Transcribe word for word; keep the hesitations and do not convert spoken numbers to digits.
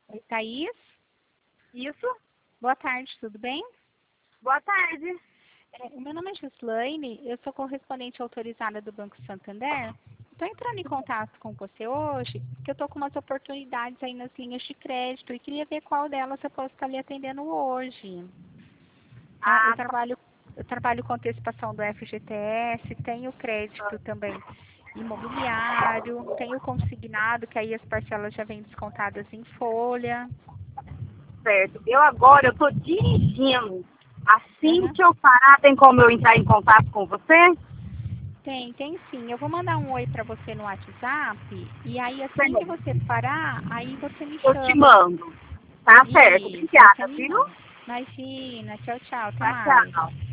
Oi, Thaís. Isso? Boa tarde, tudo bem? Boa tarde. É, o meu nome é Gislaine, eu sou correspondente autorizada do Banco Santander. Estou entrando em contato com você hoje, porque eu estou com umas oportunidades aí nas linhas de crédito e queria ver qual delas eu posso estar lhe atendendo hoje. Tá? Eu Ah, tá trabalho, eu trabalho com antecipação do F G T S, tenho crédito também imobiliário, tenho consignado, que aí as parcelas já vêm descontadas em folha. certo. Eu agora eu tô dirigindo. Assim Uhum. que eu parar, tem como eu entrar em contato com você? Tem, tem sim. Eu vou mandar um oi para você no WhatsApp e aí assim que Certo. você parar, aí você me Eu te chama. mando. Tá certo. Isso, aí você Obrigada, me viu? manda. Imagina, tchau, tchau, até Tchau, mais. tchau.